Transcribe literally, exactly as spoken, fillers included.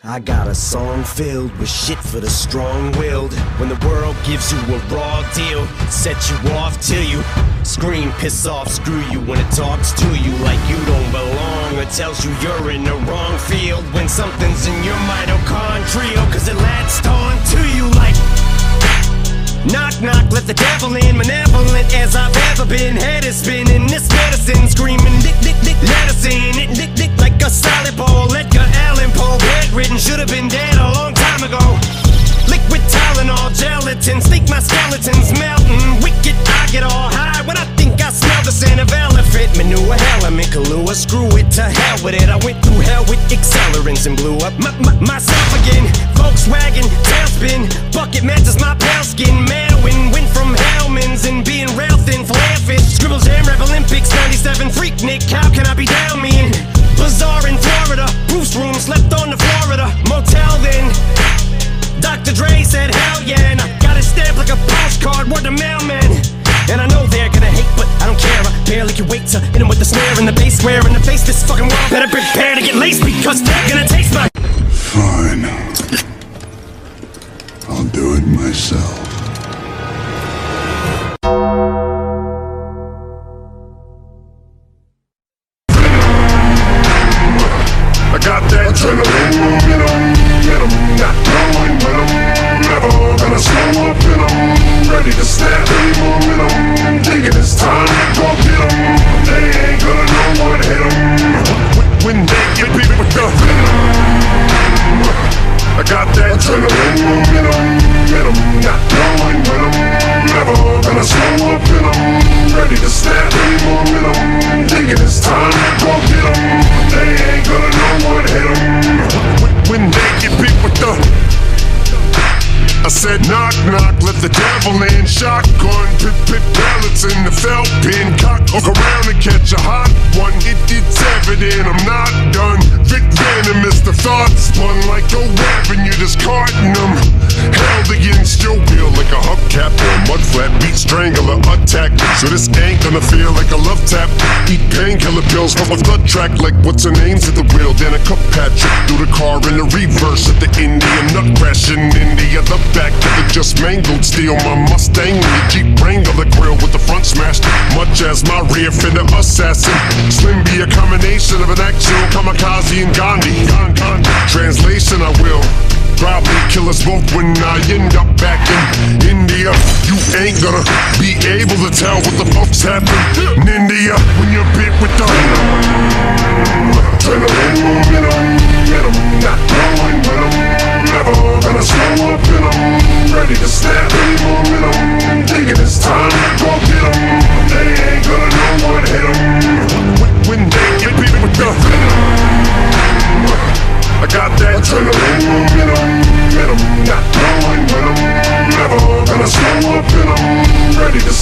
I got a song filled with shit for the strong-willed. When the world gives you a raw deal, set you off till you scream, piss off, screw you. When it talks to you like you don't belong, or tells you you're in the wrong field. When something's in your mitochondrial, cause it latched on to you like knock, knock, let the devil in. Malevolent as I've ever been. Head is spinning, this medicine screaming, dick, dick, dick, let us in. It dick, dick, like a solid ball. Edgar Allan Poe, bedridden, should've been dead a long time ago. Liquid Tylenol, gelatin, sneak my skeletons melting. Wicked, I get all high when I think I smell the scent of elephant manure. Hell, I'm in Kahlua, screw it, to hell with it. I went through hell with accelerants and blew up my, my, myself again. Volkswagen, tailspin, bucket matches my pale skin. Manwin, went from Hellman's and being rail thin, flare fish. Scribble Jam, Rap Olympics, ninety-seven, Freaknik, how can I be down mean? Bazaar in Florida, Bruce room, slept on the Florida motel then. Doctor Dre said hell yeah, and I got it stamped like a postcard, word to mailman. And I know they're gonna hate, but I don't care. I barely can wait to hit them with the snare and the bass square in the face. This fucking world better prepare to get laced, because they're gonna taste my. Fine. I'll do it myself. I got that adrenaline momentum, momentum, not going with 'em, never gonna slow up in 'em, ready to snap any momentum, thinking it's time to go get 'em, they ain't gonna know what hit 'em, when they get beat with the venom. I got that adrenaline momentum, momentum, not going with 'em, never gonna slow up in 'em, ready to snap any momentum, thinking it's time to go get 'em, they ain't gonna know what hit 'em, when they get beat with the. I said knock, knock, let the devil in. Shotgun, pit, pit, pellets in the felt pin. Cock, hook around and catch a hot one. It, it's evident I'm not done. Vic venomous, the thoughts spun like a weapon. You're discarding them. Held against your will like a hubcap or a mudflat. Beat strangler attack. So this ain't gonna feel like a love tap. Eat painkiller pills from a blood track. Like what's her name's at the wheel. Then a cup Patrick through the car in the reverse at the Indian nut crashing India. The back of the just mangled steel. My Mustang and the Jeep Wrangler, the grill with the front smashed, much as my rear fender assassin. Slim be a combination of an actual kamikaze and Gandhi. Translation, I will probably kill us both when I end up back in India. You ain't gonna be able to tell what the fuck's happened in India when you're bit with the adrenaline momentum, momentum, not going with 'em, never gonna slow up in 'em, ready to snap any momentum, thinking it's time to go get 'em, they ain't gonna know what hit 'em, when they get beat with the venom. I got that adrenaline momentum, momentum, not going with 'em, never gonna slow up in 'em, ready to